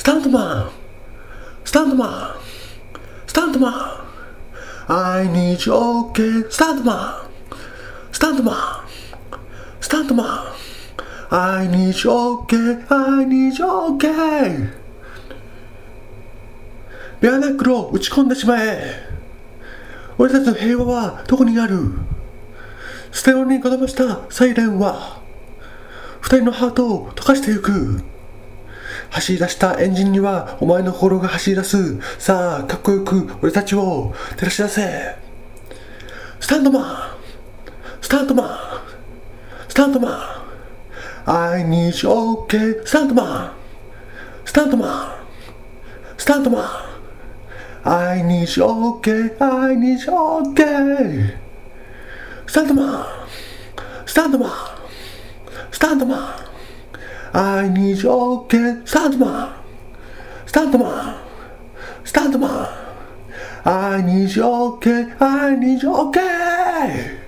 タントマンスタントマンスタントマン I need you OK スタントマンスタントマンスタントマン I need you OK I need you OK ベアナックルを打ち込んでしまえ。俺たちの平和はどこにある。ステロにこだましたサイレンは二人のハートを溶かしてゆく。走り出したエンジンにはお前の心が走り出す。さあかっこよく俺たちを照らし出せ。スタントマンスタントマンスタントマン I need you OK スタントマンスタントマンスタントマン I need you OK I need you OK スタントマンスタントマンスタントマン I need you OK スタントマンスタントマンスタントマン I need you OK I need you OK